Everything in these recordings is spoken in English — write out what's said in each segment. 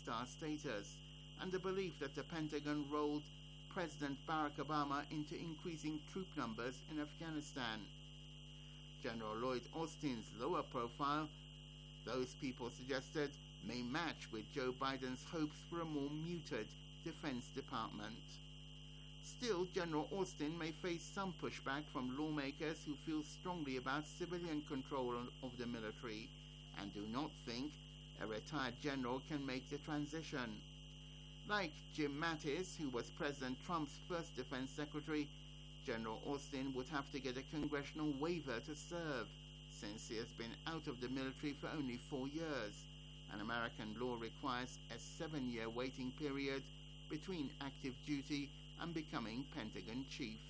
four-star status, and the belief that the Pentagon rolled President Barack Obama into increasing troop numbers in Afghanistan. General Lloyd Austin's lower profile, those people suggested, may match with Joe Biden's hopes for a more muted Defense Department. Still, General Austin may face some pushback from lawmakers who feel strongly about civilian control of the military and do not think a retired general can make the transition. Like Jim Mattis, who was President Trump's first defense secretary, General Austin would have to get a congressional waiver to serve, since he has been out of the military for only 4 years, and American law requires a 7-year waiting period between active duty and becoming Pentagon chief.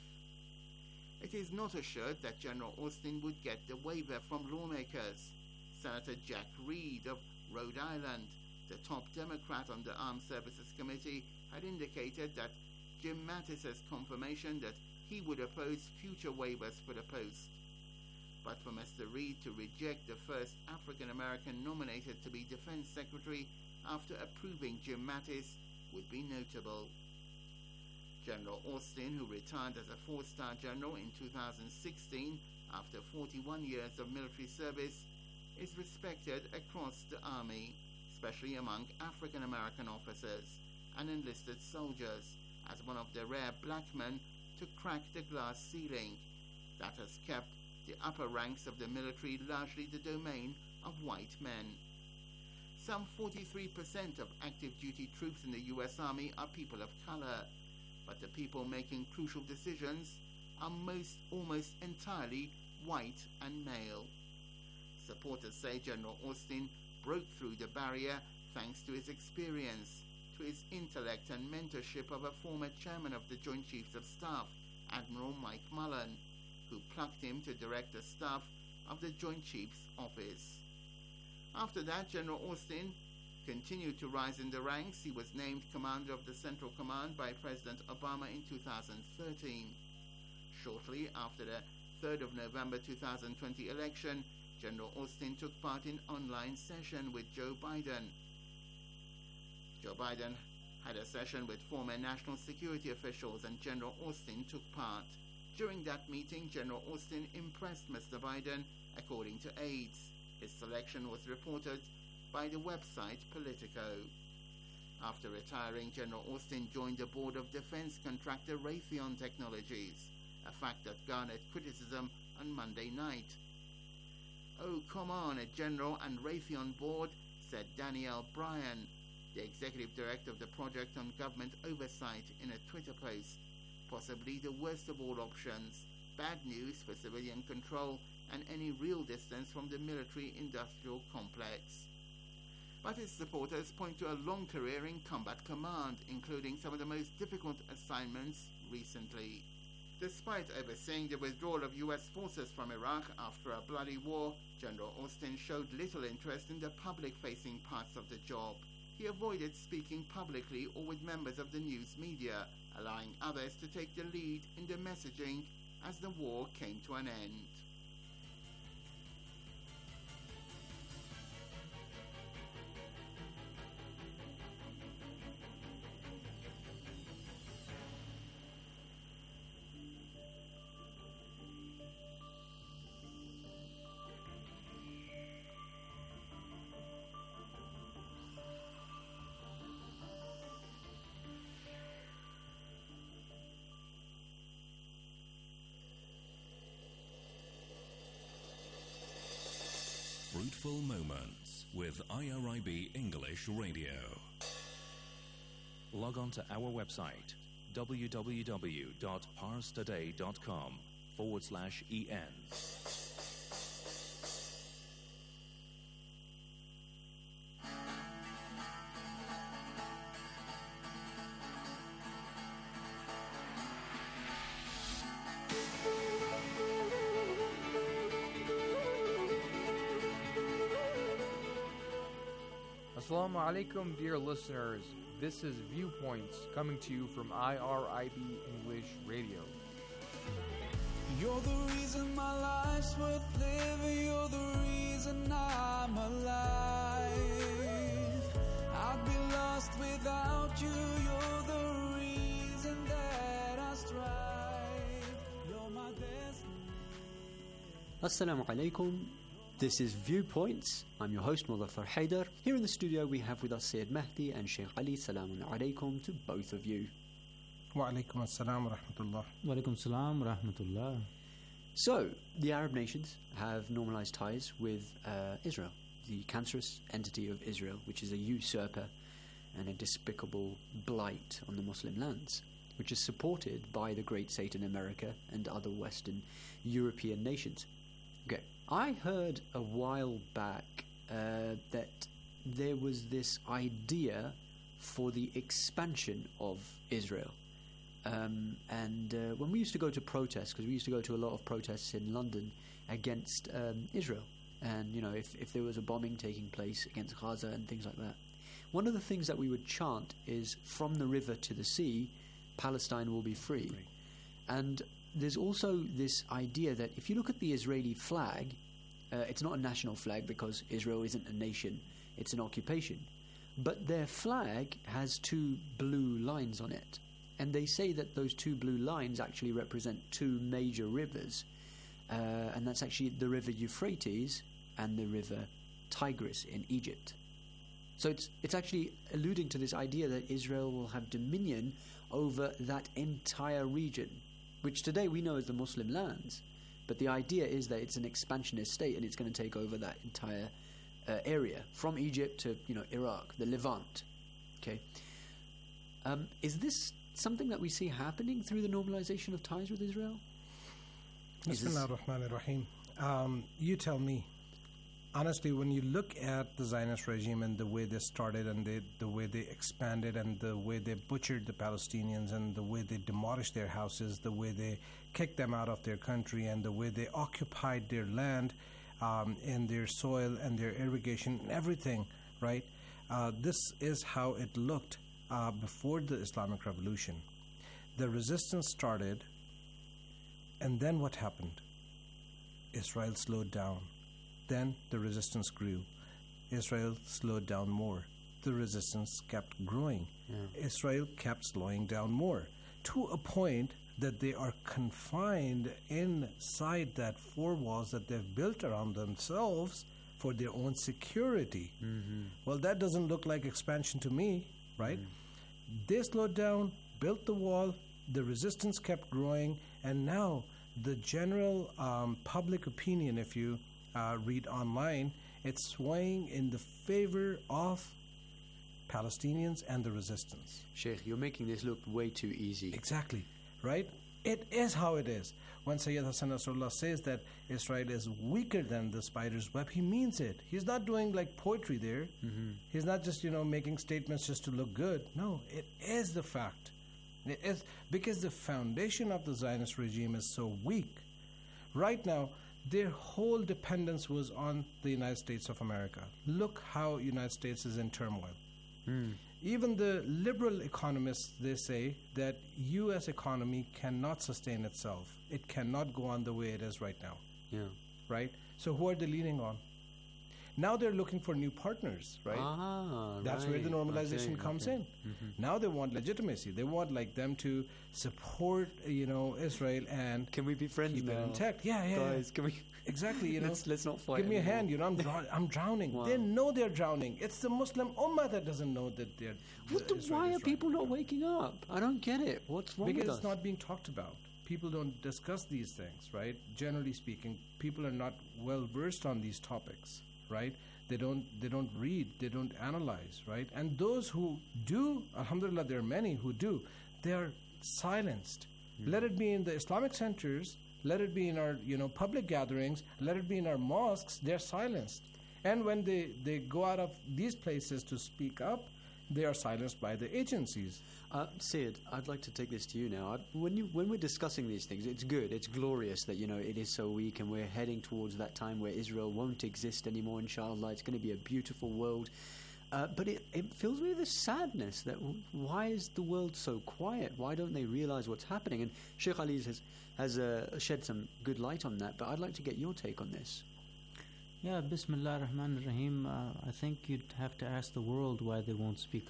It is not assured that General Austin would get the waiver from lawmakers. Senator Jack Reed of Rhode Island, the top Democrat on the Armed Services Committee, had indicated that Jim Mattis's confirmation that he would oppose future waivers for the post. But for Mr. Reed to reject the first African-American nominated to be Defense Secretary after approving Jim Mattis would be notable. General Austin, who retired as a 4-star general in 2016 after 41 years of military service, is respected across the Army, especially among African-American officers and enlisted soldiers, as one of the rare black men to crack the glass ceiling that has kept the upper ranks of the military largely the domain of white men. Some 43% of active duty troops in the U.S. Army are people of color, but the people making crucial decisions are almost entirely white and male. Supporters say General Austin broke through the barrier thanks to his experience, to his intellect and mentorship of a former chairman of the Joint Chiefs of Staff, Admiral Mike Mullen, who plucked him to direct the staff of the Joint Chiefs Office. After that, General Austin continued to rise in the ranks. He was named commander of the Central Command by President Obama in 2013. Shortly after the 3rd of November 2020 election, General Austin took part in online session with Joe Biden. Joe Biden had a session with former national security officials, and General Austin took part. During that meeting, General Austin impressed Mr. Biden, according to aides. His selection was reported by the website Politico. After retiring, General Austin joined the board of defense contractor Raytheon Technologies, a fact that garnered criticism on Monday night. "Oh, come on, a general and Raytheon board," said Danielle Bryan, the executive director of the Project on Government Oversight, in a Twitter post. Possibly the worst of all options, bad news for civilian control and any real distance from the military-industrial complex. But his supporters point to a long career in combat command, including some of the most difficult assignments recently. Despite overseeing the withdrawal of U.S. forces from Iraq after a bloody war, General Austin showed little interest in the public-facing parts of the job. He avoided speaking publicly or with members of the news media, allowing others to take the lead in the messaging as the war came to an end. Fruitful Moments with IRIB English Radio. Log on to our website www.parstoday.com/en. Assalamu alaikum, dear listeners. This is Viewpoints coming to you from IRIB English Radio. You're the reason my life's worth living. You're the reason I'm alive. I'd be lost without you, you're the reason that I strive. You're my destiny. Assalamu alaikum. This is Viewpoints. I'm your host, Muzaffar Haidar. Here in the studio we have with us Sayyid Mahdi and Sheikh Ali. Salamun alaikum to both of you. Wa alaikum assalam wa rahmatullah. Wa alaikum salam wa rahmatullah. So, the Arab nations have normalized ties with Israel, the cancerous entity of Israel, which is a usurper and a despicable blight on the Muslim lands, which is supported by the great Satan America and other Western European nations. Okay, I heard a while back that there was this idea for the expansion of Israel. And when we used to go to protests, because we used to go to a lot of protests in London against Israel, and you know, if there was a bombing taking place against Gaza and things like that, one of the things that we would chant is, from the river to the sea, Palestine will be free. And there's also this idea that if you look at the Israeli flag, it's not a national flag because Israel isn't a nation, it's an occupation. But their flag has two blue lines on it. And they say that those two blue lines actually represent two major rivers. And that's actually the river Euphrates and the river Tigris in Egypt. So it's actually alluding to this idea that Israel will have dominion over that entire region, which today we know as the Muslim lands. But the idea is that it's an expansionist state and it's going to take over that entire area, from Egypt to Iraq, the Levant. Okay, is this something that we see happening through the normalization of ties with Israel? Bismillah ar-Rahman ar-Rahim. You tell me. Honestly, when you look at the Zionist regime and the way they started and the way they expanded and the way they butchered the Palestinians and the way they demolished their houses, the way they kicked them out of their country and the way they occupied their land and their soil and their irrigation and everything, right? This is how it looked before the Islamic Revolution. The resistance started, and then what happened? Israel slowed down. Then the resistance grew. Israel slowed down more. The resistance kept growing. Yeah. Israel kept slowing down more, to a point that they are confined inside that four walls that they've built around themselves for their own security. Mm-hmm. Well, that doesn't look like expansion to me, right? They slowed down, built the wall, the resistance kept growing, and now the general public opinion, if you read online, it's swaying in the favor of Palestinians and the resistance. Sheikh, you're making this look way too easy. Exactly, right? It is how it is. When Sayyid Hassan Nasrullah says that Israel is weaker than the spider's web, he means it. He's not doing like poetry there. Mm-hmm. He's not just, making statements just to look good. No, it is the fact. It is because the foundation of the Zionist regime is so weak. Right now, their whole dependence was on the United States of America. Look how United States is in turmoil. Even the liberal economists, they say that U.S. economy cannot sustain itself. It cannot go on the way it is right now. Yeah. Right? So who are they leaning on? Now they're looking for new partners, right? That's where the normalization comes in. Mm-hmm. Now they want legitimacy. They want them to support, Israel and can we be friends keep now? It intact. Yeah. Guys, can we? Exactly, let's not fight. Give me a hand. I'm drowning. Wow. They know they're drowning. It's the Muslim Ummah that doesn't know that they're. Why are people not waking up? I don't get it. What's wrong with us? Because it's not being talked about. People don't discuss these things, right? Generally speaking, people are not well versed on these topics. Right? They don't read, they don't analyze, right? And those who do, alhamdulillah, there are many who do, they are silenced. Let it be in the Islamic centers, let it be in our public gatherings, let it be in our mosques, they're silenced. And when they go out of these places to speak up, they are silenced by the agencies. Sid, I'd like to take this to you now. When we're discussing these things, it's good, it's glorious that it is so weak, and we're heading towards that time where Israel won't exist anymore. Inshallah, it's going to be a beautiful world. But it fills me with a sadness that why is the world so quiet? Why don't they realize what's happening? And Sheikh Ali has shed some good light on that. But I'd like to get your take on this. Yeah, Bismillah ar-Rahman ar-Rahim. I think you'd have to ask the world why they won't speak up.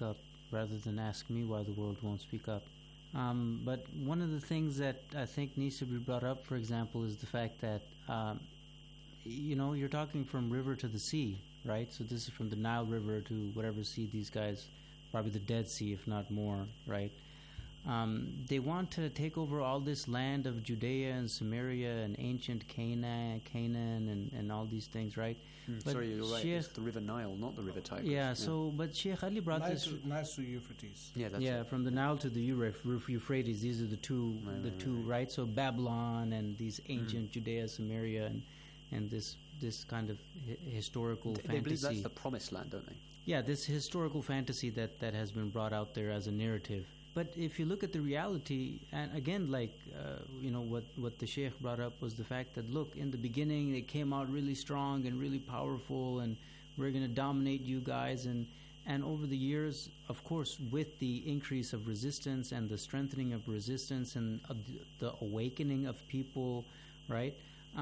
rather than ask me why the world won't speak up. But one of the things that I think needs to be brought up, for example, is the fact that, you're talking from river to the sea, right? So this is from the Nile River to whatever sea these guys, probably the Dead Sea, if not more, right? They want to take over all this land of Judea and Samaria and ancient Canaan and all these things, right? But Sorry, you're right. Sheikh, It's the River Nile, not the River Tigris. yeah, so, but Sheikh Ali brought Nile this... to Euphrates. Yeah, that's Yeah, it. from the Nile to the Euphrates, these are the two, right? So Babylon and these ancient Judea, Samaria, and this kind of historical fantasy. They believe that's the promised land, don't they? Yeah, this historical fantasy that has been brought out there as a narrative. But if you look at the reality, and again, like, what the Sheikh brought up was the fact that, look, in the beginning, they came out really strong and really powerful, and we're going to dominate you guys. And over the years, of course, with the increase of resistance and the strengthening of resistance and the awakening of people, right,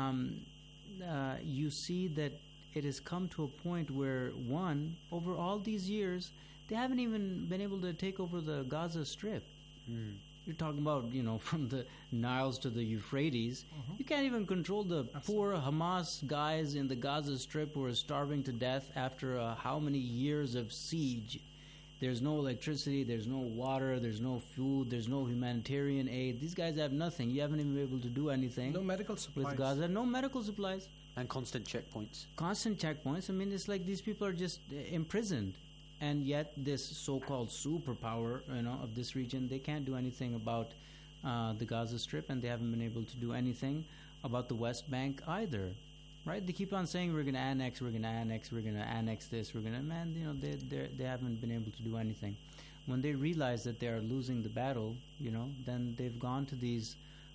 you see that it has come to a point where, one, over all these years, they haven't even been able to take over the Gaza Strip. You're talking about, from the Niles to the Euphrates. You can't even control the poor Hamas guys in the Gaza Strip who are starving to death after how many years of siege. There's no electricity, there's no water, there's no food, there's no humanitarian aid. These guys have nothing. You haven't even been able to do anything. No medical supplies. With Gaza, no medical supplies. And constant checkpoints. Constant checkpoints. I mean, it's like these people are just imprisoned. And yet this so-called superpower, of this region, they can't do anything about the Gaza Strip, and they haven't been able to do anything about the West Bank either, right? They keep on saying we're going to annex this, we're going to, they haven't been able to do anything. When they realize that they are losing the battle, then they've gone to these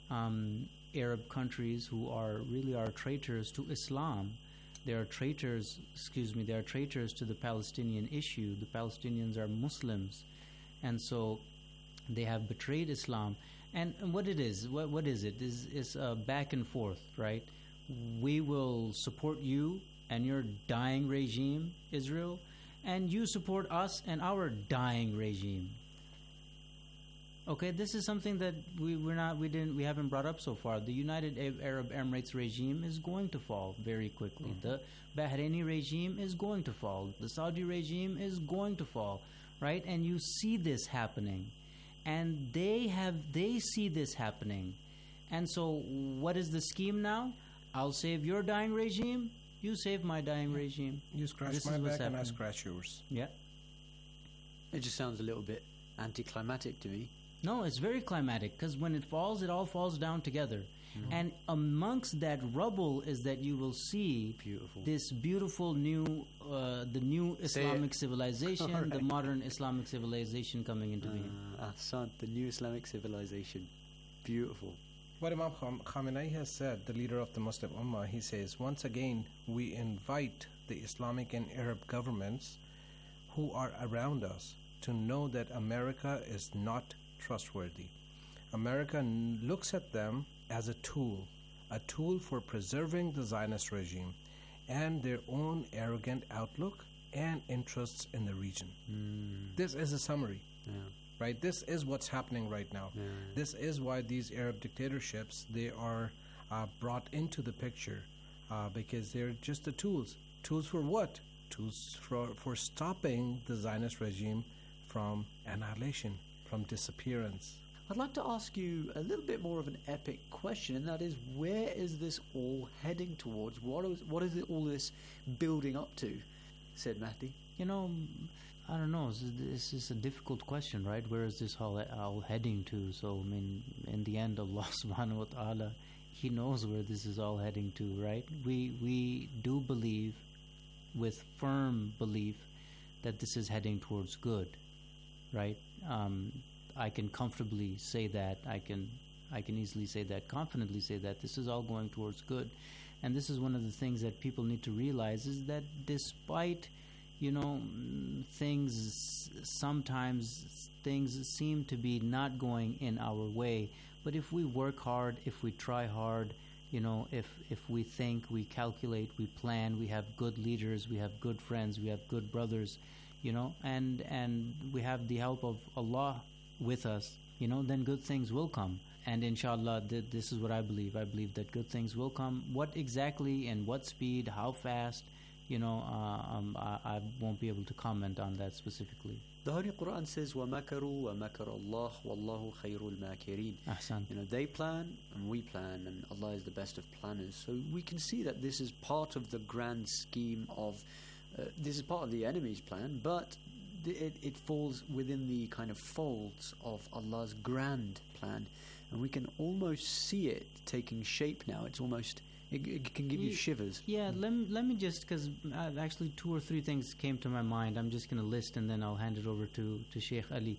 Arab countries who are traitors to Islam. They are traitors to the Palestinian issue. The Palestinians are Muslims. And so they have betrayed Islam. And what it is, what is it? It's a back and forth, right? We will support you and your dying regime, Israel, and you support us and our dying regime. Okay, this is something that we haven't brought up so far. The United Arab Emirates regime is going to fall very quickly. The Bahraini regime is going to fall. The Saudi regime is going to fall, right? And you see this happening, and they see this happening, and so what is the scheme now? I'll save your dying regime. You save my dying regime. You scratch my back and I scratch yours. Yeah. It just sounds a little bit anticlimactic to me. No, it's very climatic, because when it falls, it all falls down together. And amongst that rubble is that you will see this beautiful new, the new Islamic civilization, right. The modern Islamic civilization coming into being. Assad, the new Islamic civilization. Beautiful. What Imam Khamenei has said, the leader of the Muslim Ummah, he says, once again, we invite the Islamic and Arab governments who are around us to know that America is not trustworthy. America looks at them as a tool for preserving the Zionist regime and their own arrogant outlook and interests in the region. This is a summary, right? This is what's happening right now. This is why these Arab dictatorships, they are brought into the picture because they're just the tools. Tools for what? Tools for stopping the Zionist regime from annihilation, from disappearance. I'd like to ask you a little bit more of an epic question, and that is, where is this all heading towards? What is all this building up to? Said Mahdi. I don't know. This is a difficult question, right? Where is this all heading to? So, I mean, in the end, Allah subhanahu wa ta'ala, He knows where this is all heading to, right? We do believe, with firm belief, that this is heading towards good, right? I can comfortably say that. I can easily say that, confidently say that this is all going towards good. And this is one of the things that people need to realize, is that despite, sometimes things seem to be not going in our way. But if we work hard, if we try hard, if we think, we calculate, we plan, we have good leaders, we have good friends, we have good brothers, and we have the help of Allah with us, then good things will come. And inshallah, this is what I believe. I believe that good things will come. What exactly and what speed, how fast, I won't be able to comment on that specifically. The Holy Quran says, وَمَكَرُوا وَمَكَرَ اللَّهُ وَاللَّهُ خَيْرُ الْمَاكِرِينَ. Ahsan. They plan and we plan, and Allah is the best of planners. So we can see that this is part of the grand scheme of, this is part of the enemy's plan, but it falls within the kind of folds of Allah's grand plan. And we can almost see it taking shape now. It's almost, it can give you shivers. Yeah, let me just, because actually 2 or 3 things came to my mind. I'm just going to list and then I'll hand it over to Sheikh Ali.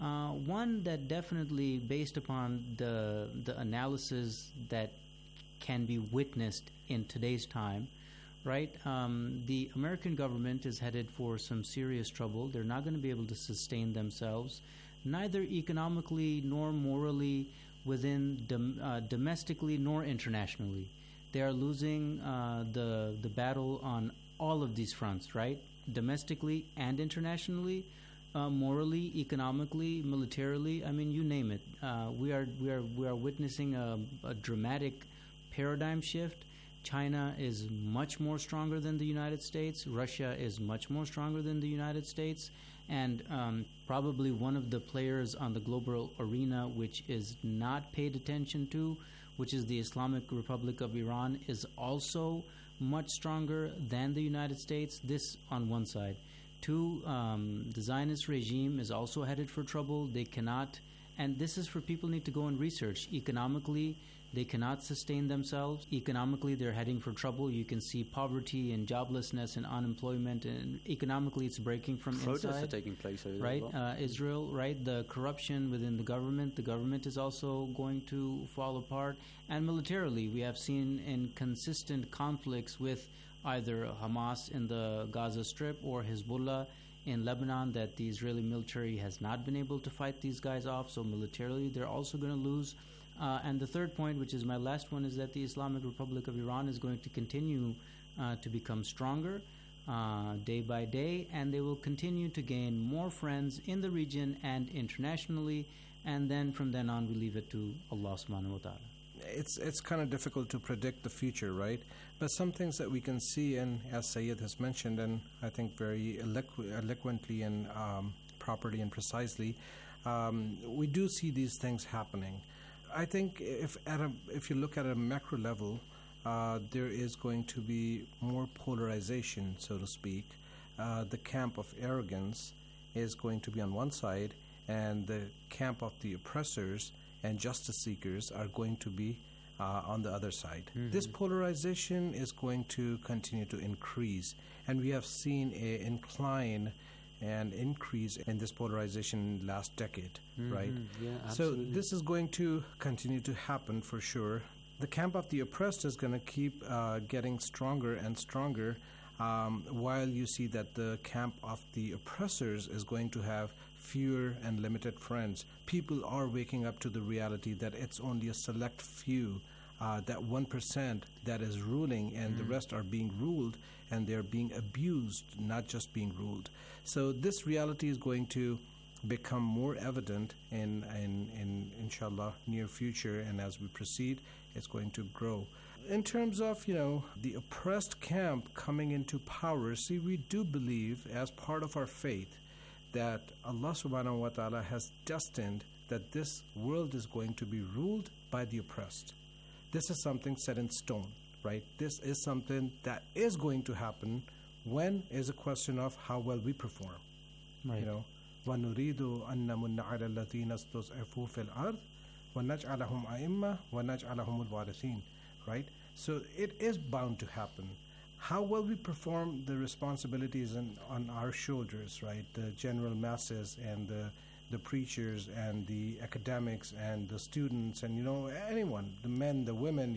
One that definitely, based upon the analysis that can be witnessed in today's time, right? The American government is headed for some serious trouble. They're not going to be able to sustain themselves, neither economically nor morally, within domestically nor internationally. They are losing the battle on all of these fronts, right? Domestically and internationally, morally, economically, militarily. I mean, you name it. We are witnessing a dramatic paradigm shift. China is much more stronger than the United States. Russia is much more stronger than the United States. And probably one of the players on the global arena which is not paid attention to, which is the Islamic Republic of Iran, is also much stronger than the United States. This on one side. 2, the Zionist regime is also headed for trouble. They cannot, and this is for people who need to go and research. Economically, they cannot sustain themselves. Economically, they're heading for trouble. You can see poverty and joblessness and unemployment. And economically, it's breaking from Protests inside. are taking place over there, right? well. Israel, right? The corruption within the government. The government is also going to fall apart. And militarily, we have seen in consistent conflicts with either Hamas in the Gaza Strip or Hezbollah in Lebanon that the Israeli military has not been able to fight these guys off. So militarily, they're also going to lose. And the third point, which is my last one, is that the Islamic Republic of Iran is going to continue to become stronger day by day, and they will continue to gain more friends in the region and internationally, and then from then on we leave it to Allah subhanahu wa ta'ala. It's kind of difficult to predict the future, right? But some things that we can see, and as Sayyid has mentioned, and I think very eloquently and properly and precisely, we do see these things happening. I think if you look at a macro level, there is going to be more polarization, so to speak. The camp of arrogance is going to be on one side, and the camp of the oppressors and justice seekers are going to be on the other side. Mm-hmm. This polarization is going to continue to increase, and we have seen an incline and increase in this polarization in the last decade, right? Yeah, absolutely. So this is going to continue to happen for sure. The camp of the oppressed is going to keep getting stronger and stronger, while you see that the camp of the oppressors is going to have fewer and limited friends. People are waking up to the reality that it's only a select few, that 1% that is ruling, and the rest are being ruled, and they're being abused, not just being ruled. So this reality is going to become more evident in inshallah near future, and as we proceed, it's going to grow. In terms of, the oppressed camp coming into power, see, we do believe as part of our faith that Allah subhanahu wa ta'ala has destined that this world is going to be ruled by the oppressed. This is something set in stone, right? This is something that is going to happen. When is a question of how well we perform. Right. وَنُرِيدُ أَن نَمُنَّ عَلَى الَّذِينَ اسْتُضْعِفُوا فِي الْأَرْضِ وَنَجْعَلَهُمْ أَئِمَّةً وَنَجْعَلَهُمُ الْوَارِثِينَ. Right? So it is bound to happen. How well we perform the responsibilities on our shoulders, right? The general masses and the preachers and the academics and the students and, anyone, the men, the women,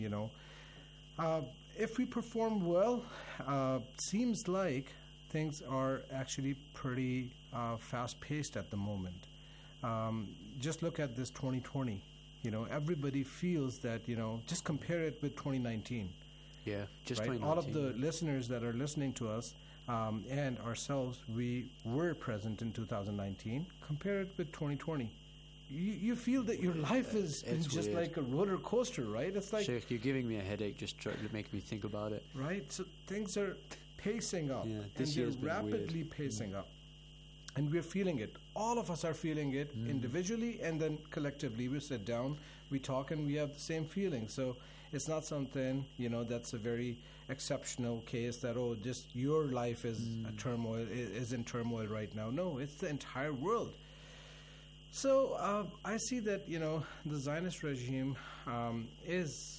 if we perform well, seems like things are actually pretty fast-paced at the moment. Just look at this 2020. Everybody feels that, just compare it with 2019. Yeah, just right? 2019. All of the listeners that are listening to us, and ourselves, we were present in 2019. Compare it with 2020. You feel that your life is just weird. like a roller coaster, right? It's like, Sheikh, you're giving me a headache just trying to make me think about it. right? So things are pacing up, Yeah, and this they're year's been rapidly weird. pacing up. And we're feeling it. All of us are feeling it individually, and then collectively we sit down, we talk, and we have the same feeling. So it's not something, that's a very exceptional case that, just your life is is in turmoil right now. No, it's the entire world. So I see that, the Zionist regime is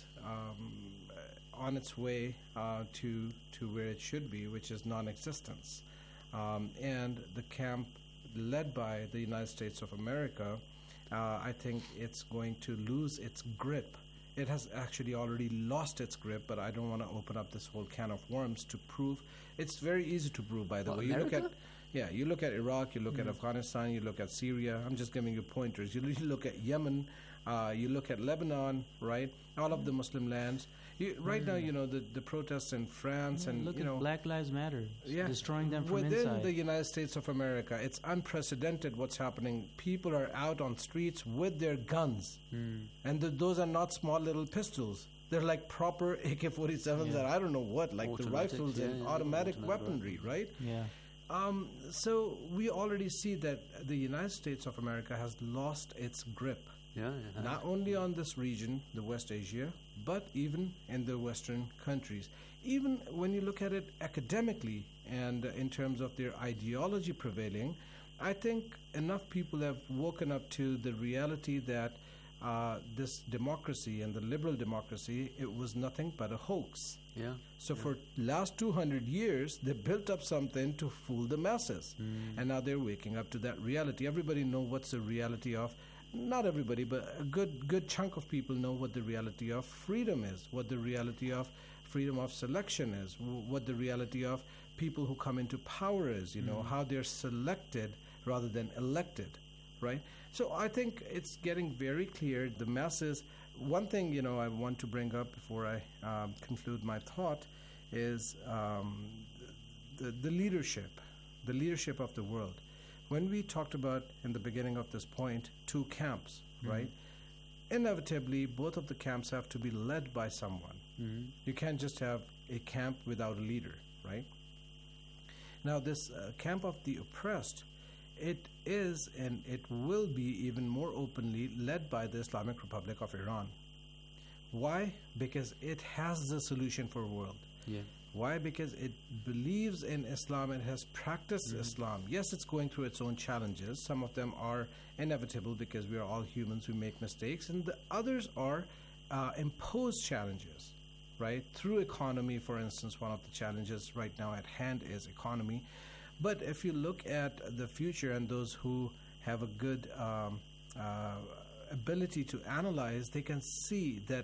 on its way to where it should be, which is non-existence. And the camp led by the United States of America, I think it's going to lose its grip. It has actually already lost its grip, but I don't want to open up this whole can of worms to prove. It's very easy to prove, by the way. You look at Iraq, you look at Afghanistan, you look at Syria. I'm just giving you pointers. You look at Yemen, you look at Lebanon, right? All of the Muslim lands. Right now, the protests in France and, look at Black Lives Matter, destroying them from within inside. the United States of America, it's unprecedented what's happening. People are out on streets with their guns, and those are not small little pistols. They're like proper AK-47s that I don't know what, like the Automatic, rifles and automatic weaponry, right? Yeah. So we already see that the United States of America has lost its grip, Yeah. not only on this region, the West Asia, but even in the Western countries. Even when you look at it academically and in terms of their ideology prevailing, I think enough people have woken up to the reality that this democracy and the liberal democracy, it was nothing but a hoax. Yeah. So for last 200 years, they built up something to fool the masses. And now they're waking up to that reality. Everybody knows what's the reality of, not everybody, but a good chunk of people know what the reality of freedom is, what the reality of freedom of selection is, what the reality of people who come into power is, how they're selected rather than elected, right? So I think it's getting very clear. The masses, one thing, I want to bring up before I conclude my thought is the leadership of the world. When we talked about, in the beginning of this point, two camps, right? Inevitably, both of the camps have to be led by someone. You can't just have a camp without a leader, right? Now, this camp of the oppressed, it is and it will be even more openly led by the Islamic Republic of Iran. Why? Because it has the solution for the world. Yeah. Why? Because it believes in Islam and has practiced Islam. Yes, it's going through its own challenges. Some of them are inevitable because we are all humans, we make mistakes, and the others are imposed challenges, right? Through economy, for instance, one of the challenges right now at hand is economy. But if you look at the future and those who have a good ability to analyze, they can see that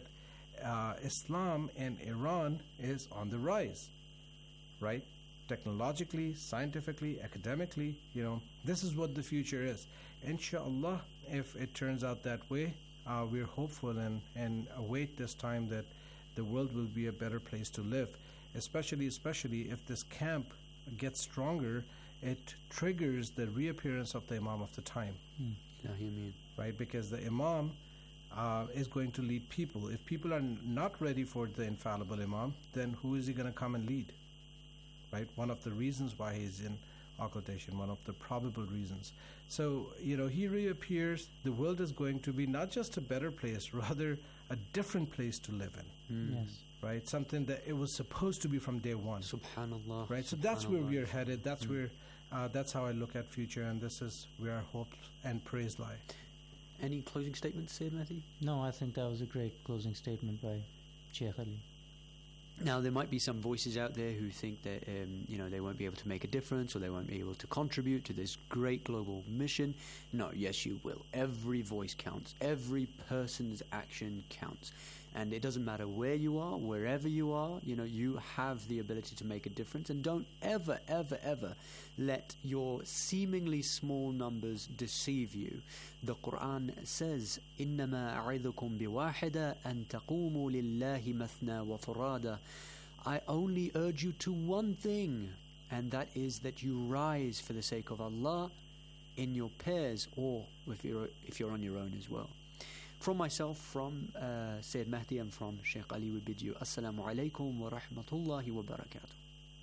Islam in Iran is on the rise, right? Technologically, scientifically, academically, this is what the future is. Inshallah, if it turns out that way, we're hopeful and await this time that the world will be a better place to live, especially if this camp gets stronger, it triggers the reappearance of the Imam of the time. Right? Because the Imam is going to lead people. If people are not ready for the infallible Imam, then who is he going to come and lead? Right? One of the reasons why he's in occultation, one of the probable reasons. So, he reappears, the world is going to be not just a better place, rather a different place to live in. Yes. Right? Something that it was supposed to be from day one. Subhanallah. Right? So that's where we are headed. That's where, that's how I look at future, and this is where our hopes and praise lie. Any closing statements, Sayyid Mehdi? No, I think that was a great closing statement by Sheikh Ali. Now, there might be some voices out there who think that they won't be able to make a difference or they won't be able to contribute to this great global mission. No, yes, you will. Every voice counts. Every person's action counts. And it doesn't matter where you are, wherever you are, you have the ability to make a difference. And don't ever, ever, ever let your seemingly small numbers deceive you. The Quran says, إِنَّمَا أَعِذُكُمْ بِوَاحِدَةٍ أَن تَقُومُوا لِلَّهِ مَثْنَى وَفُرَادًا. I only urge you to one thing, and that is that you rise for the sake of Allah in your pairs, or if you're on your own as well. From myself, from Sayyid Mahdi, and from Sheikh Ali, we bid you Assalamu alaikum wa rahmatullahi wa barakatuh.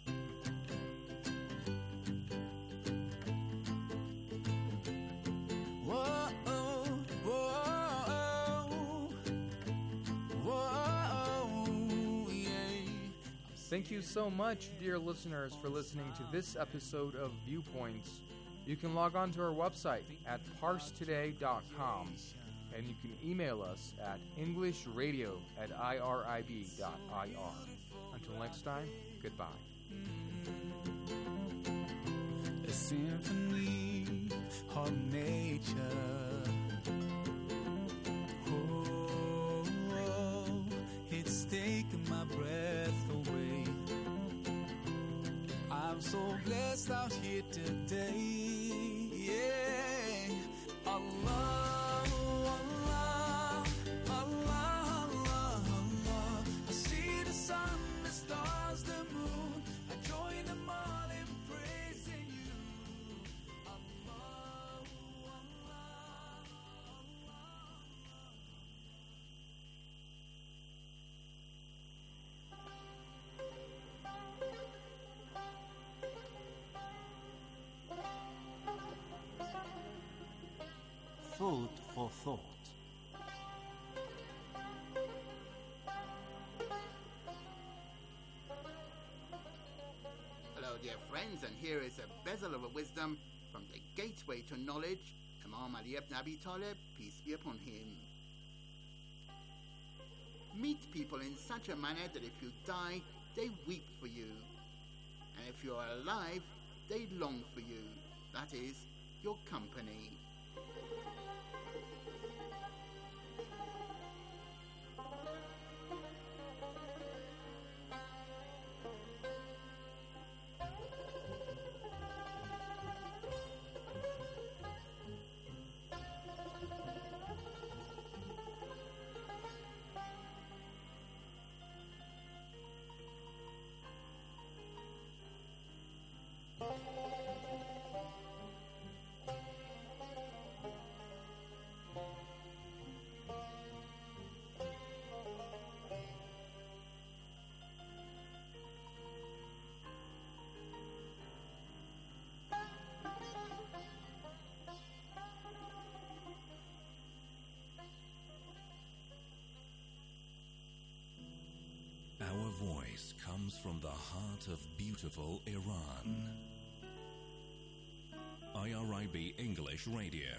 Thank you so much, dear listeners, for listening to this episode of Viewpoints. You can log on to our website at parsetoday.com, and you can email us at englishradio@irib.ir. Until next time, goodbye. A symphony of nature. Oh, it's taken my breath away. I'm so blessed out here today. Yeah, Allah, Allah, Allah, Allah, Allah. I see the sun, the stars, the moon. I join them all in praising you. Allah, Allah, Food for thought. Hello, dear friends, and here is a bezel of wisdom from the gateway to knowledge, Imam Ali ibn Abi Talib, peace be upon him. Meet people in such a manner that if you die, they weep for you, and if you are alive, they long for you, that is, your company. Our voice comes from the heart of beautiful Iran. IRIB English Radio.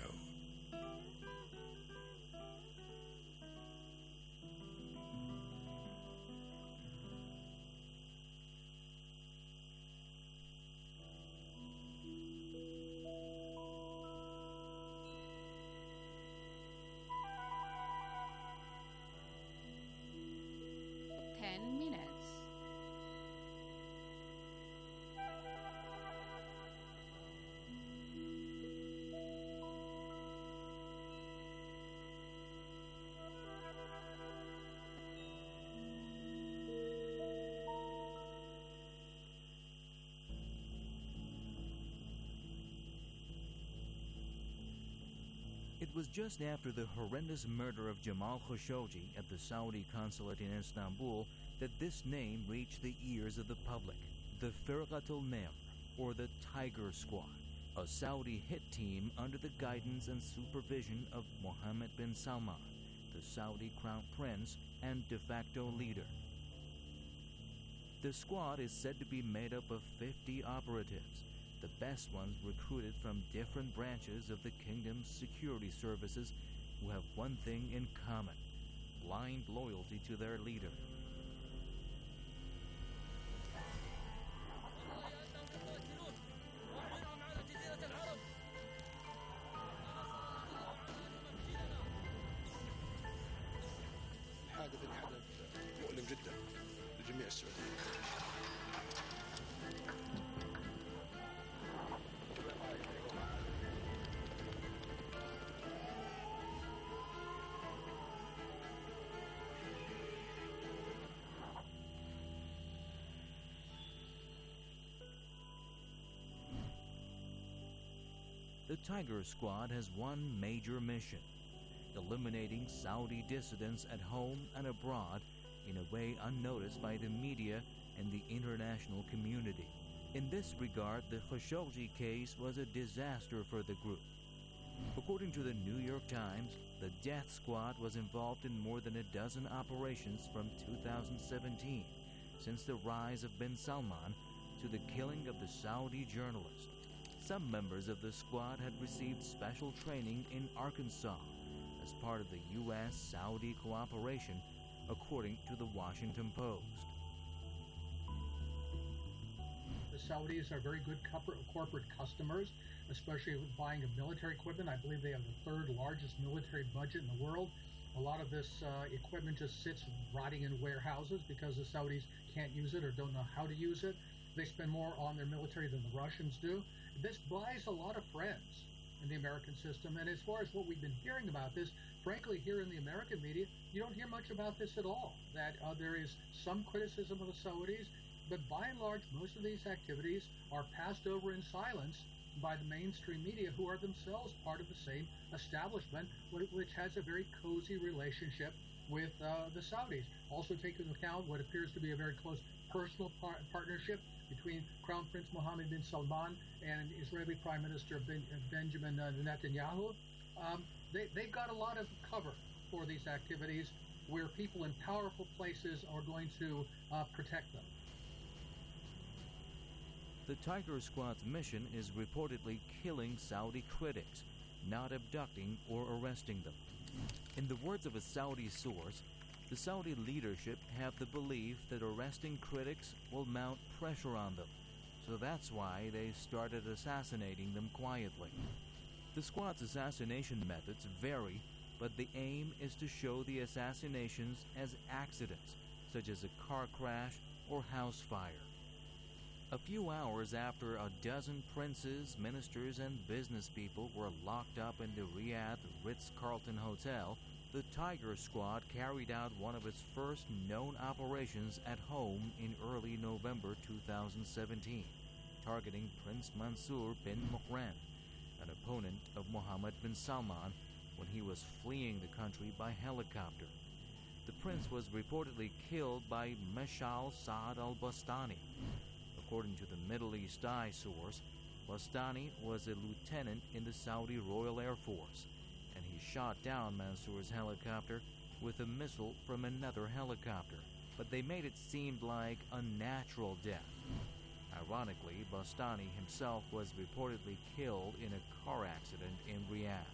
It was just after the horrendous murder of Jamal Khashoggi at the Saudi consulate in Istanbul that this name reached the ears of the public. The Firqatul Nimr, or the Tiger Squad, a Saudi hit team under the guidance and supervision of Mohammed bin Salman, the Saudi crown prince and de facto leader. The squad is said to be made up of 50 operatives, the best ones recruited from different branches of the kingdom's security services, who have one thing in common: blind loyalty to their leader. حادث الحدث مؤلم جدا لجميع السعوديين. The Tiger Squad has one major mission: eliminating Saudi dissidents at home and abroad in a way unnoticed by the media and the international community. In this regard, the Khashoggi case was a disaster for the group. According to the New York Times, the Death Squad was involved in more than a dozen operations from 2017, since the rise of bin Salman to the killing of the Saudi journalist. Some members of the squad had received special training in Arkansas as part of the U.S.-Saudi cooperation, according to the Washington Post. The Saudis are very good corporate customers, especially with buying of military equipment. I believe they have the third largest military budget in the world. A lot of this equipment just sits rotting in warehouses because the Saudis can't use it or don't know how to use it. They spend more on their military than the Russians do. This buys a lot of friends in the American system. And as far as what we've been hearing about this, frankly, here in the American media, you don't hear much about this at all. That there is some criticism of the Saudis, but by and large, most of these activities are passed over in silence by the mainstream media, who are themselves part of the same establishment, which has a very cozy relationship with the Saudis. Also take into account what appears to be a very close personal partnership between Crown Prince Mohammed bin Salman and Israeli Prime Minister Benjamin Netanyahu. They've got a lot of cover for these activities where people in powerful places are going to protect them. The Tiger Squad's mission is reportedly killing Saudi critics, not abducting or arresting them. In the words of a Saudi source, the Saudi leadership have the belief that arresting critics will mount pressure on them, so that's why they started assassinating them quietly. The squad's assassination methods vary, but the aim is to show the assassinations as accidents, such as a car crash or house fire. A few hours after a dozen princes, ministers, and business people were locked up in the Riyadh Ritz-Carlton Hotel, the Tiger Squad carried out one of its first known operations at home in early November 2017, targeting Prince Mansour bin Muqran, an opponent of Mohammed bin Salman, when he was fleeing the country by helicopter. The prince was reportedly killed by Mashal Saad al-Bastani. According to the Middle East Eye source, Bastani was a lieutenant in the Saudi Royal Air Force, and he shot down Mansour's helicopter with a missile from another helicopter, but they made it seem like a natural death. Ironically, Bastani himself was reportedly killed in a car accident in Riyadh.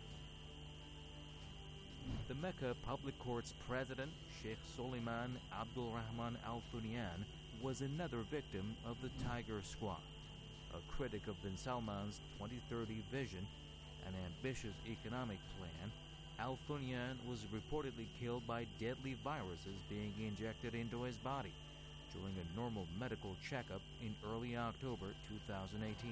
The Mecca Public Court's president, Sheikh Suleiman Abdulrahman Al Thaniyan, was another victim of the Tiger Squad. A critic of bin Salman's 2030 vision, an ambitious economic plan, Al Thaniyan was reportedly killed by deadly viruses being injected into his body during a normal medical checkup in early October 2018.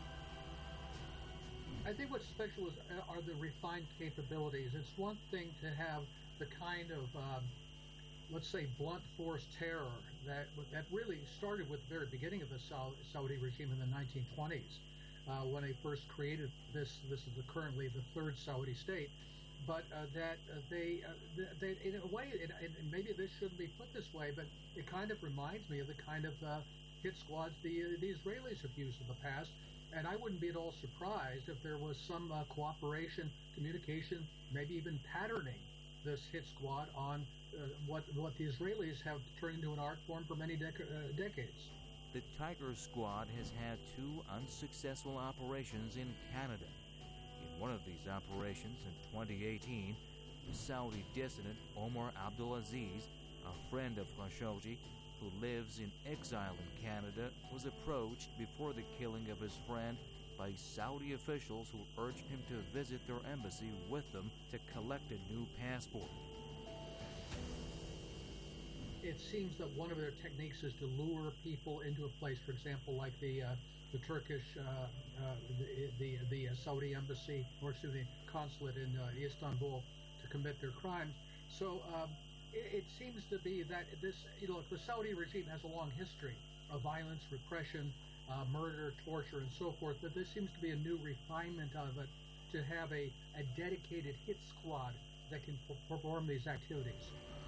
I think what's special are the refined capabilities. It's one thing to have the kind of let's say, blunt force terror that really started with the very beginning of the Saudi regime in the 1920s, when they first created this. This is currently the third Saudi state, but they in a way, and maybe this shouldn't be put this way, but it kind of reminds me of the kind of hit squads the Israelis have used in the past. And I wouldn't be at all surprised if there was some cooperation, communication, maybe even patterning this hit squad on what the Israelis have turned into an art form for many decades. The Tiger Squad has had 2 unsuccessful operations in Canada. In one of these operations in 2018, the Saudi dissident Omar Abdulaziz, a friend of Khashoggi, who lives in exile in Canada, was approached before the killing of his friend by Saudi officials who urged him to visit their embassy with them to collect a new passport. It seems that one of their techniques is to lure people into a place, for example, like the Turkish, the Saudi embassy, or excuse me, consulate in Istanbul, to commit their crimes. So it seems to be that this, the Saudi regime has a long history of violence, repression, murder, torture, and so forth, but there seems to be a new refinement of it to have a dedicated hit squad that can perform these activities.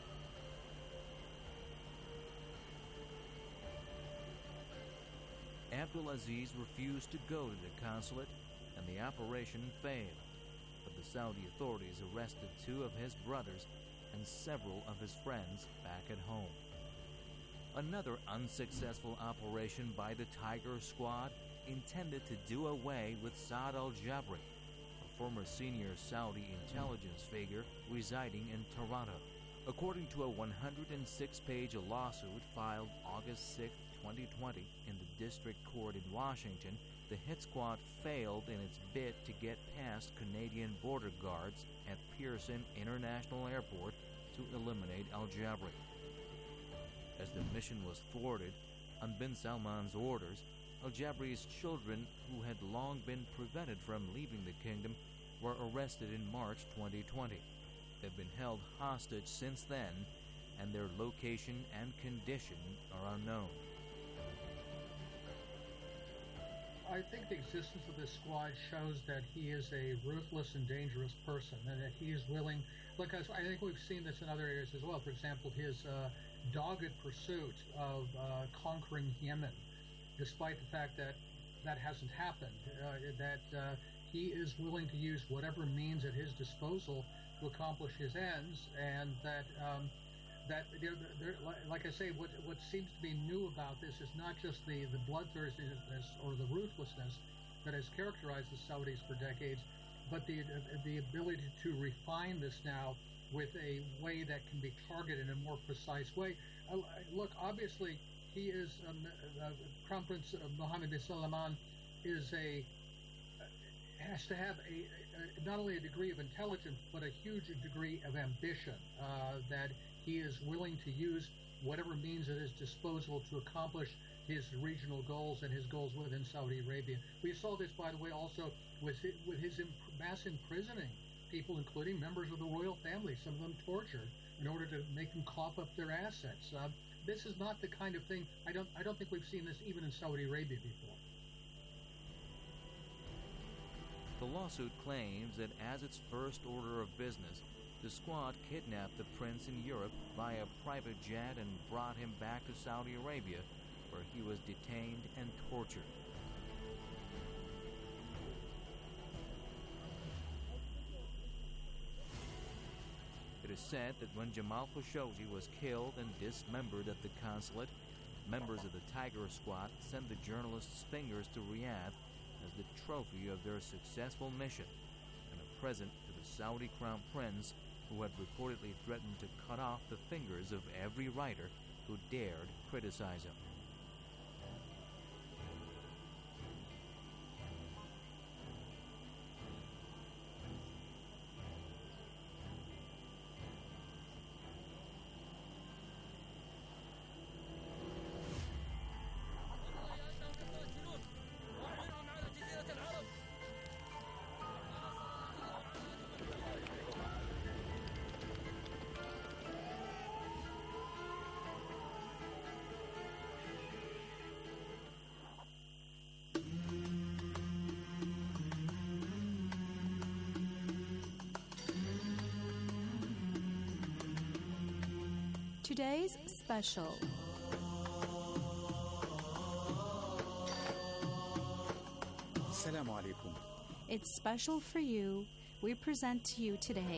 Abdulaziz refused to go to the consulate, and the operation failed. But the Saudi authorities arrested 2 of his brothers and several of his friends back at home. Another unsuccessful operation by the Tiger Squad intended to do away with Saad al-Jabri, a former senior Saudi intelligence figure residing in Toronto. According to a 106-page lawsuit filed August 6, 2020 in the district court in Washington, the hit squad failed in its bid to get past Canadian border guards at Pearson International Airport to eliminate al-Jabri. As the mission was thwarted, on bin Salman's orders, al-Jabri's children, who had long been prevented from leaving the kingdom, were arrested in March 2020. They've been held hostage since then, and their location and condition are unknown. I think the existence of this squad shows that he is a ruthless and dangerous person, and that he is willing. Look, I think we've seen this in other areas as well. For example, his dogged pursuit of conquering Yemen, despite the fact that that hasn't happened, he is willing to use whatever means at his disposal to accomplish his ends, and that like I say, what seems to be new about this is not just the bloodthirstiness or the ruthlessness that has characterized the Saudis for decades, but the ability to refine this now with a way that can be targeted in a more precise way. Look, obviously, he is Crown Prince Mohammed bin Salman has to have not only a degree of intelligence but a huge degree of ambition, that he is willing to use whatever means at his disposal to accomplish his regional goals and his goals within Saudi Arabia. We saw this, by the way, also with his mass imprisoning people, including members of the royal family, some of them tortured, in order to make them cough up their assets. This is not the kind of thing, I don't think we've seen this even in Saudi Arabia before. The lawsuit claims that as its first order of business, the squad kidnapped the prince in Europe via private jet and brought him back to Saudi Arabia, where he was detained and tortured. It is said that when Jamal Khashoggi was killed and dismembered at the consulate, members of the Tiger Squad sent the journalist's fingers to Riyadh as the trophy of their successful mission, and a present to the Saudi Crown Prince, who had reportedly threatened to cut off the fingers of every writer who dared criticize him. Today's special. Assalamu alaikum. It's special for you. We present to you today.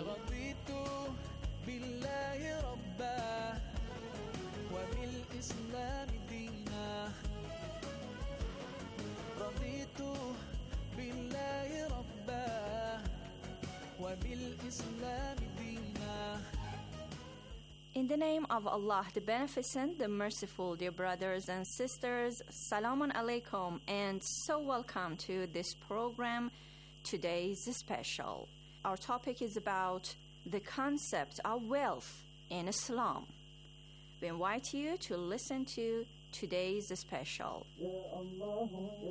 In the name of Allah, the Beneficent, the Merciful, dear brothers and sisters, Salamun Alaikum, and so welcome to this program, Today's Special. Our topic is about the concept of wealth in Islam. We invite you to listen to Today's Special. Ya Allah,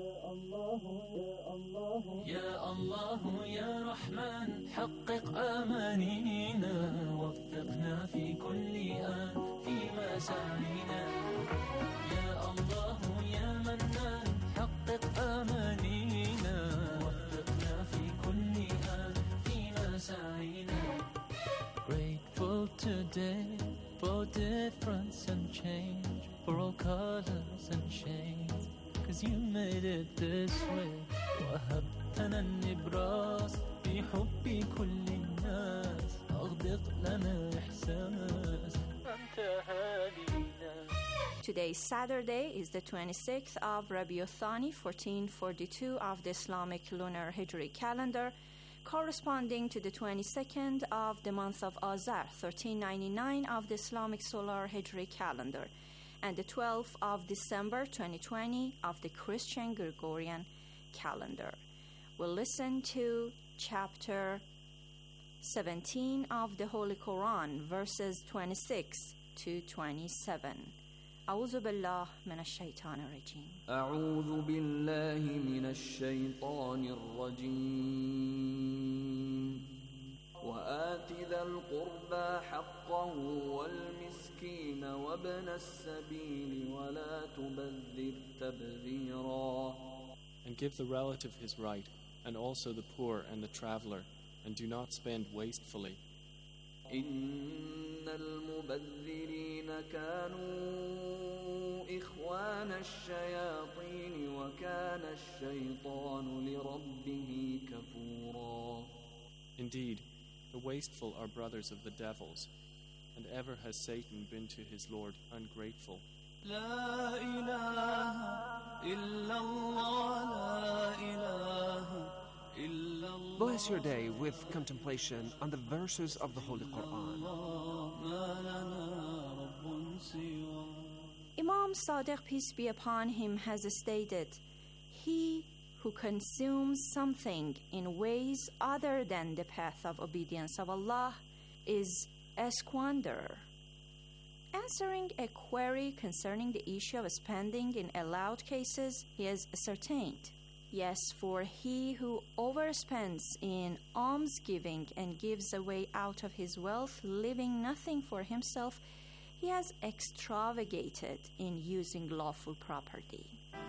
Ya Rahman, حقق آمانينا وفقنا في كل آن في مساعينا. يا الله يا منان حقق أمانينا وفقنا في كل آن فيما سعينا. Grateful today for difference and change, for all colors and shades, 'cause you made it this way. وهبتنا النبراس بحب كل الناس، أغدق لنا إحساس أنت هادينا. Today, Saturday, is the 26th of Rabiul Thani, 1442 of the Islamic lunar Hijri calendar, corresponding to the 22nd of the month of Azar, 1399 of the Islamic solar Hijri calendar, and the 12th of December, 2020 of the Christian Gregorian calendar. We'll listen to chapter 17 of the Holy Quran, verses 26 to 27. أعوذ بالله من الشيطان الرجيم. أعوذ بالله من الشيطان الرجيم. وآت ذا القربى حقه والمسكين وابن السبيل ولا تبذر تبذيرا. And give the relative his right, and also the poor and the traveler, and do not spend wastefully. إن المبذرين كانوا إخوان الشياطين وكان الشيطان لربه كفورا. Indeed, the wasteful are brothers of the devils, and ever has Satan been to his Lord ungrateful. لا إله إلا الله لا إله إلا الله. Bless your day with contemplation on the verses of the Holy Quran. Imam Sadiq, peace be upon him, has stated, "He who consumes something in ways other than the path of obedience of Allah is a squanderer." Answering a query concerning the issue of spending in allowed cases, he has ascertained, yes, for he who overspends in almsgiving and gives away out of his wealth, leaving nothing for himself, he has extravagated in using lawful property.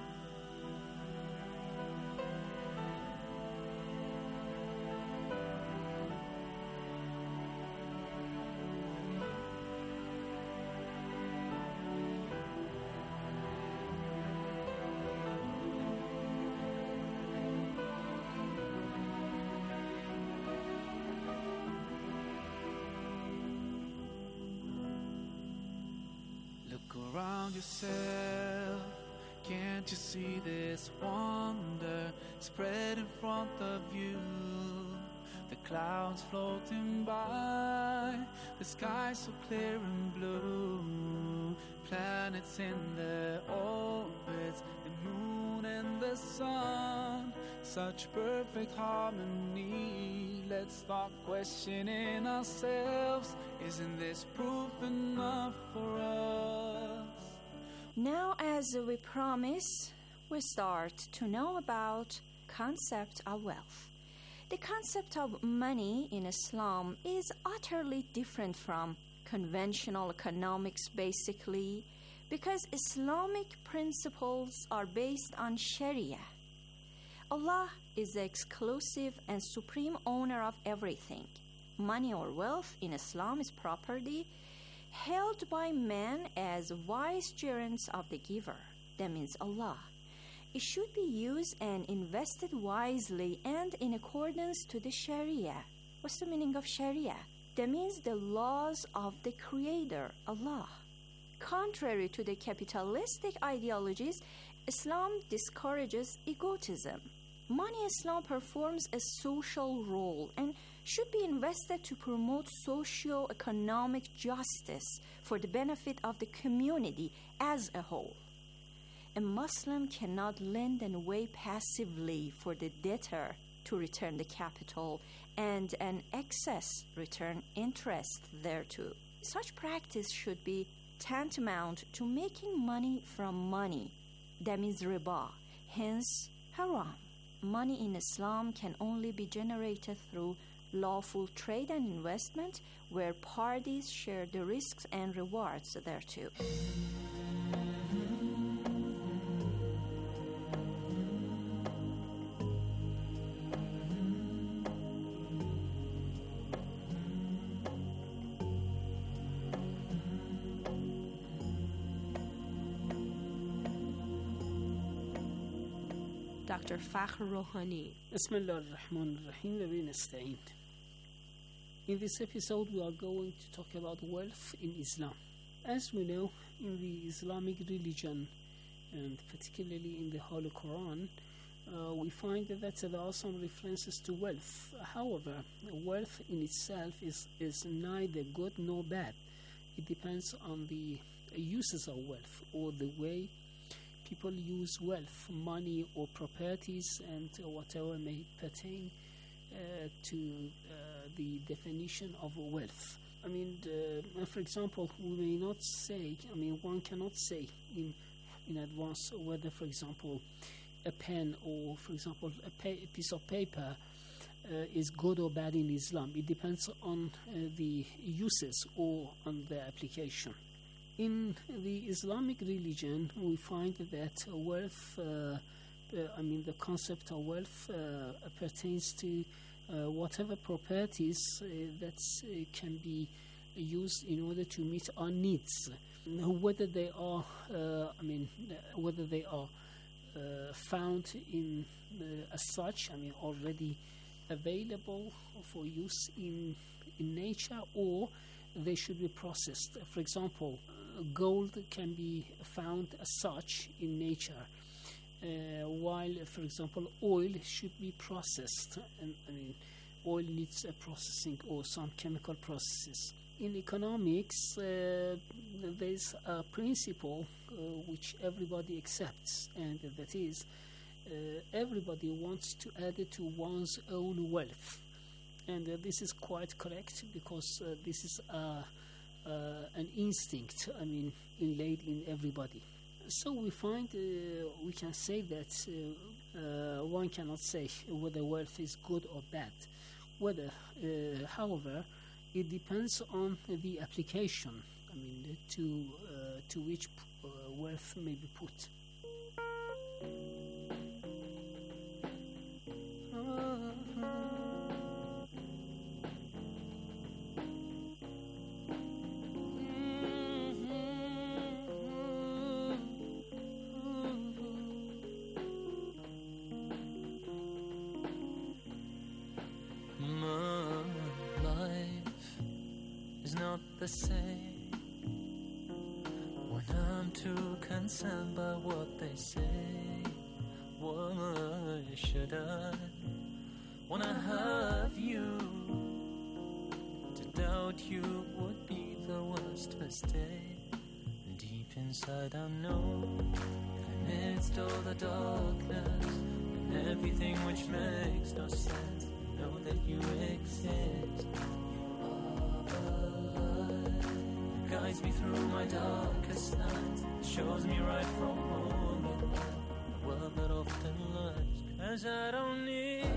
Around yourself, can't you see this wonder spread in front of you? The clouds floating by, the sky so clear and blue, planets in their orbits, the moon and the sun, such perfect harmony. Let's start questioning ourselves, isn't this proof enough for us? Now, as we promise, we start to know about concept of wealth. The concept of money in Islam is utterly different from conventional economics, basically, because Islamic principles are based on Sharia. Allah is the exclusive and supreme owner of everything. Money or wealth in Islam is property held by man as vicegerents of the giver, that means Allah. It should be used and invested wisely and in accordance to the Sharia. What's the meaning of Sharia? That means the laws of the Creator, Allah. Contrary to the capitalistic ideologies, Islam discourages egotism. Money in Islam performs a social role and should be invested to promote socio-economic justice for the benefit of the community as a whole. A Muslim cannot lend and wait passively for the debtor to return the capital and an excess return interest thereto. Such practice should be tantamount to making money from money, that means riba, hence haram. Money in Islam can only be generated through lawful trade and investment where parties share the risks and rewards thereto. Dr. Fakhr Rohani. Bismillah ar-Rahman ar-Rahim wa bihi nasta'in. In this episode, we are going to talk about wealth in Islam. As we know, in the Islamic religion, and particularly in the Holy Quran, we find that there are some references to wealth. However, wealth in itself is neither good nor bad. It depends on the uses of wealth or the way people use wealth, money or properties, and whatever may pertain to the definition of wealth. I mean, for example, we may not say, one cannot say in advance whether, for example, a pen or, for example, a piece of paper is good or bad in Islam. It depends on the uses or on the application. In the Islamic religion, we find that wealth, the concept of wealth pertains to whatever properties that can be used in order to meet our needs, whether they are, found in as such, already available for use in nature, or they should be processed. For example, gold can be found as such in nature, while, for example, oil should be processed. Oil needs a processing or some chemical processes. In economics, there's a principle which everybody accepts, and that is everybody wants to add it to one's own wealth. And this is quite correct, because this is an instinct, inlaid in everybody. So we find, we can say that one cannot say whether wealth is good or bad. However, it depends on the application, to which wealth may be put. The same when I'm too concerned by what they say. Why should I, when I have you, to doubt you would be the worst mistake. Deep inside I know that amidst all the darkness and everything which makes no sense, know that you exist. Guides me through my darkest nights, shows me right from wrong in the world that often lies, 'cause I don't need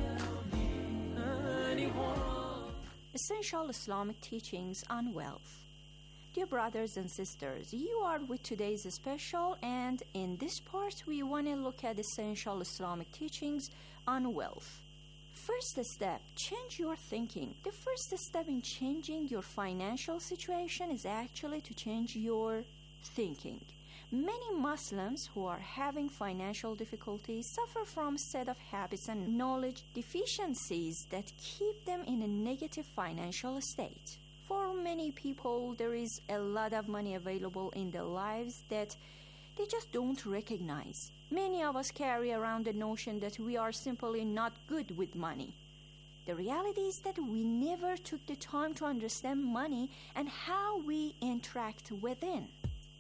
anyone. Essential Islamic teachings on wealth. Dear brothers and sisters, you are with today's special, and in this part we want to look at essential Islamic teachings on wealth. First step, change your thinking. The first step in changing your financial situation is actually to change your thinking. Many Muslims who are having financial difficulties suffer from a set of habits and knowledge deficiencies that keep them in a negative financial state. For many people, there is a lot of money available in their lives that they just don't recognize. Many of us carry around the notion that we are simply not good with money. The reality is that we never took the time to understand money and how we interact within.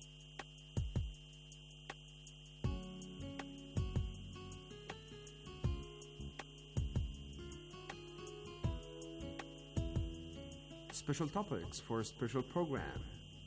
Special topics for a special program.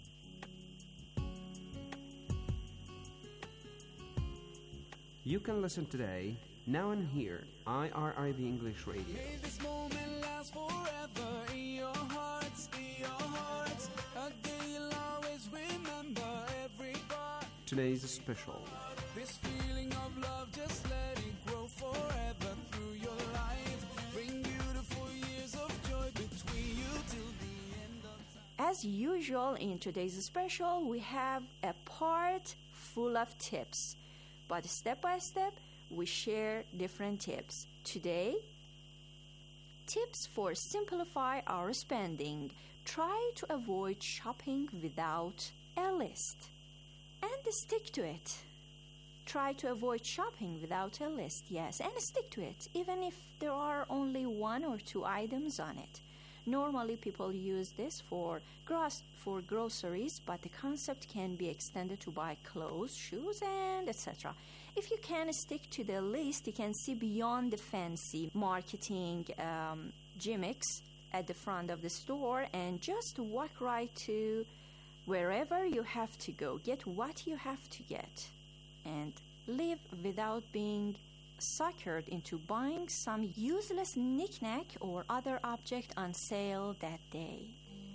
You can listen today, now and here, IRIB English Radio. May this moment last forever in your hearts, a day you'll always remember every part. Today's special. This feeling of love, just let it grow forever through your life. Bring beautiful years of joy between you till the end of time. As usual, in today's special, we have a part full of tips. But step by step, we share different tips. Today, tips for simplify our spending. Try to avoid shopping without a list and stick to it. Try to avoid shopping without a list, yes, and stick to it, even if there are only 1 or 2 items on it. Normally, people use this for groceries, but the concept can be extended to buy clothes, shoes, and etc. If you can stick to the list, you can see beyond the fancy marketing gimmicks at the front of the store and just walk right to wherever you have to go. Get what you have to get and live without being suckered into buying some useless knick-knack or other object on sale that day.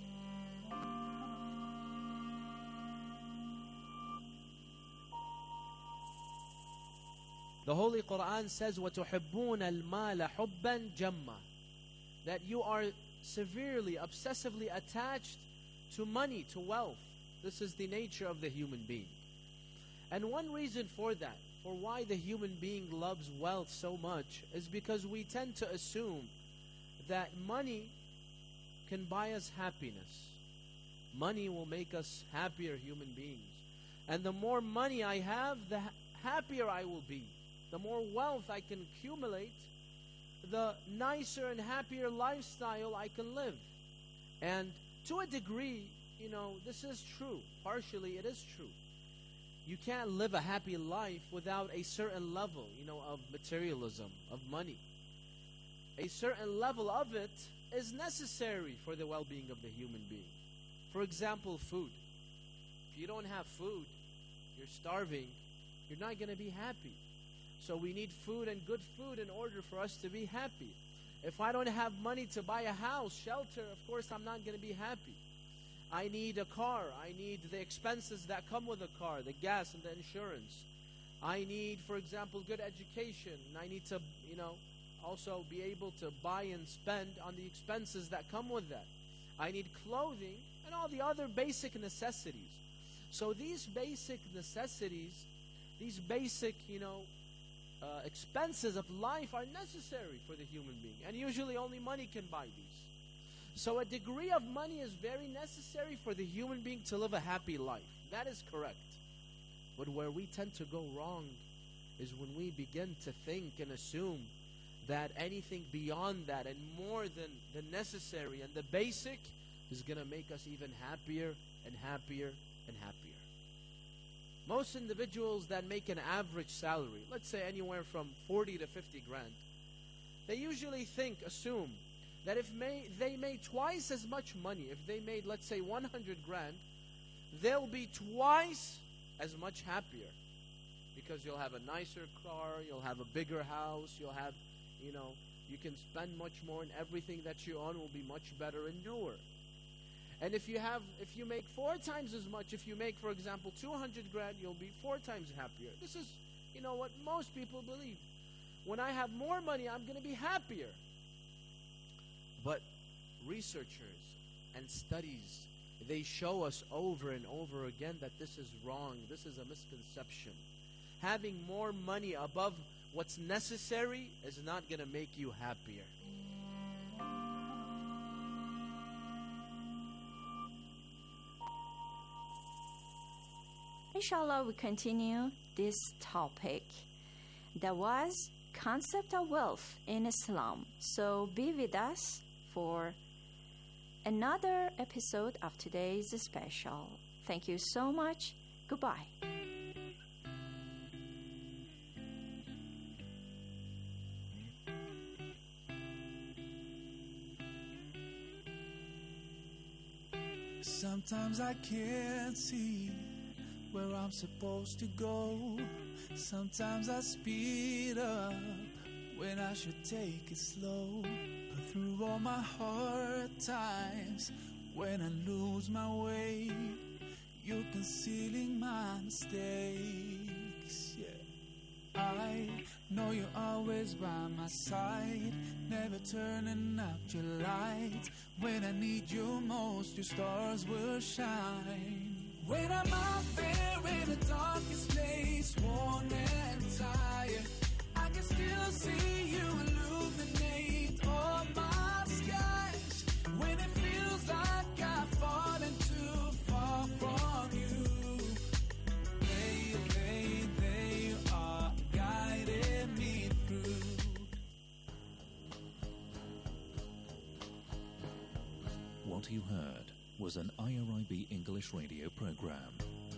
The Holy Quran says, وَتُحِبُّونَ الْمَالَ حُبًّا جَمًّا, that you are severely, obsessively attached to money, to wealth. This is the nature of the human being. And one reason for that, for why the human being loves wealth so much, is because we tend to assume that money can buy us happiness. Money will make us happier human beings. And the more money I have, the happier I will be. The more wealth I can accumulate, the nicer and happier lifestyle I can live. And to a degree, this is true. Partially, it is true. You can't live a happy life without a certain level, of materialism, of money. A certain level of it is necessary for the well-being of the human being. For example, food. If you don't have food, you're starving, you're not going to be happy. So we need food and good food in order for us to be happy. If I don't have money to buy a house, shelter, of course I'm not going to be happy. I need a car. I need the expenses that come with a car, the gas and the insurance. I need, for example, good education. And I need to, also be able to buy and spend on the expenses that come with that. I need clothing and all the other basic necessities. So these basic necessities, these basic, expenses of life are necessary for the human being. And usually only money can buy these. So a degree of money is very necessary for the human being to live a happy life. That is correct. But where we tend to go wrong is when we begin to think and assume that anything beyond that and more than the necessary and the basic is going to make us even happier and happier and happier. Most individuals that make an average salary, let's say anywhere from 40 to 50 grand, they usually assume that if they made twice as much money, if they made, let's say, 100 grand, they'll be twice as much happier. Because you'll have a nicer car, you'll have a bigger house, you'll have, you can spend much more, and everything that you own will be much better and newer. And if you make 4 times as much, if you make, for example, 200 grand, you'll be 4 times happier. This is, what most people believe. When I have more money, I'm going to be happier. But researchers and studies, they show us over and over again that this is wrong. This is a misconception. Having more money above what's necessary is not going to make you happier. Inshallah, we continue this topic. That was concept of wealth in Islam. So be with us for another episode of today's special. Thank you so much. Goodbye. Sometimes I can't see where I'm supposed to go. Sometimes I speed up when I should take it slow. But through all my hard times, when I lose my way, you're concealing my mistakes. Yeah, I know you're always by my side, never turning out your light. When I need you most, your stars will shine. When I'm out there in the darkest place, worn and tired, can still see you illuminate all my skies when it feels like I've fallen too far from you. They are guiding me through. What you heard was an IRIB English radio program.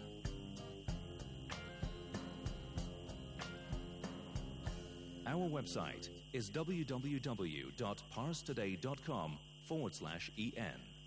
Our website is www.parstoday.com/EN.